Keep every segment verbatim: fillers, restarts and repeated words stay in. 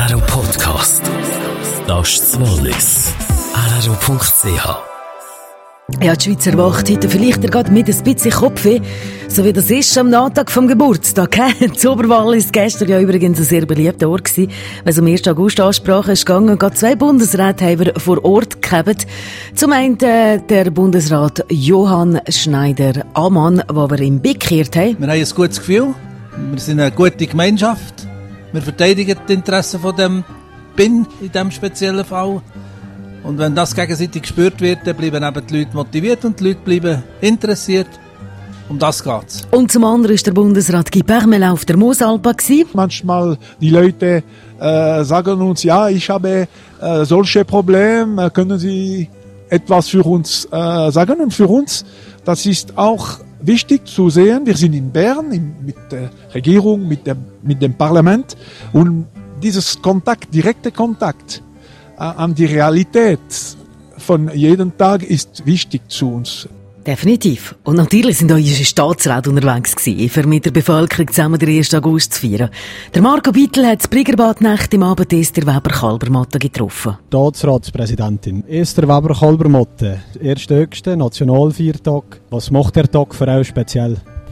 R R O Podcast. Das ist das Wallis. R R O Punkt C H. Ja, die Schweizer wacht heute vielleicht gerade mit ein bisschen Kopfweh, so wie das ist am Nachmittag vom Geburtstag. Das Oberwallis war gestern ja übrigens ein sehr beliebter Ort gewesen, weil es am ersten August Ansprache ist gegangen. Gerade zwei Bundesräte haben wir vor Ort gehabt. Zum einen äh, der Bundesrat Johann Schneider-Ammann, den wir ihm bekehrt haben. Wir haben ein gutes Gefühl, wir sind eine gute Gemeinschaft, wir verteidigen die Interessen von dem B I N in diesem speziellen Fall. Und wenn das gegenseitig gespürt wird, dann bleiben eben die Leute motiviert und die Leute bleiben interessiert. Um das geht's. Und zum anderen war der Bundesrat Guy Parmelin auf der Moosalpa. Manchmal die Leute äh, sagen uns, ja, ich habe äh, solche Probleme, können Sie etwas für uns äh, sagen? Und für uns, das ist auch wichtig zu sehen, wir sind in Bern in, mit der Regierung, mit dem, mit dem Parlament und dieses Kontakt, direkte Kontakt an die Realität von jedem Tag ist wichtig zu uns. Definitiv. Und natürlich sind unsere Staatsräte unterwegs gewesen, für mit der Bevölkerung zusammen den ersten August zu feiern. Der Marco Bittel hat das Briggerbad-Nacht im Abend Esther Weber-Kalbermotte getroffen. Staatsratspräsidentin Esther Weber-Kalbermotte, erster höchste Nationalfeiertag. Was macht der Tag für euch speziell?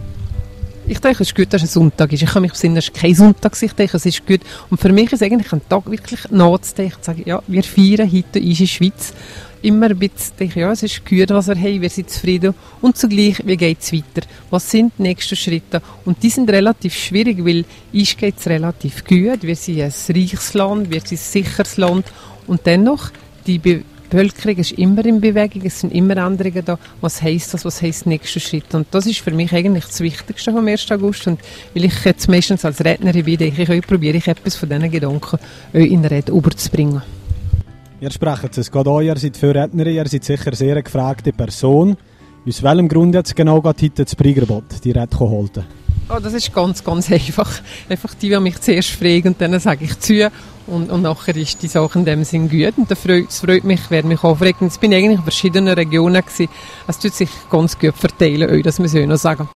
Ich denke, es ist gut, dass es ein Sonntag ist. Ich kann mich besinnen, es ist kein Sonntag. Ich denke, es ist gut. Und für mich ist es eigentlich ein Tag wirklich nachzudenken, zu sagen, ja, wir feiern heute in der Schweiz. Immer ein bisschen denke, ja, es ist gut, was wir haben, wir sind zufrieden. Und zugleich, wie geht es weiter? Was sind die nächsten Schritte? Und die sind relativ schwierig, weil uns geht es relativ gut. Wir sind ein reiches Land, wir sind ein sicheres Land. Und dennoch, die Be- Die Bevölkerung ist immer in Bewegung, es sind immer Änderungen da. Was heisst das, was heisst der nächste Schritt? Und das ist für mich eigentlich das Wichtigste vom ersten August. Und weil ich jetzt meistens als Rednerin bin, denke ich, ich probiere ich etwas von diesen Gedanken in eine Rede überzubringen. Ihr sprecht es gerade an, ihr seid für Rednerin, ihr seid sicher eine sehr gefragte Person. Aus welchem Grund jetzt genau heute das Briggerbad die Rede halten? Oh, das ist ganz, ganz einfach. Einfach die, die mich zuerst fragen und dann sage ich zu. Und, und nachher ist die Sache in dem Sinn gut. Und das freut, das freut mich, wer mich aufregt. Jetzt bin ich eigentlich in verschiedenen Regionen gewesen. Es tut sich ganz gut verteilen, das muss ich auch noch sagen.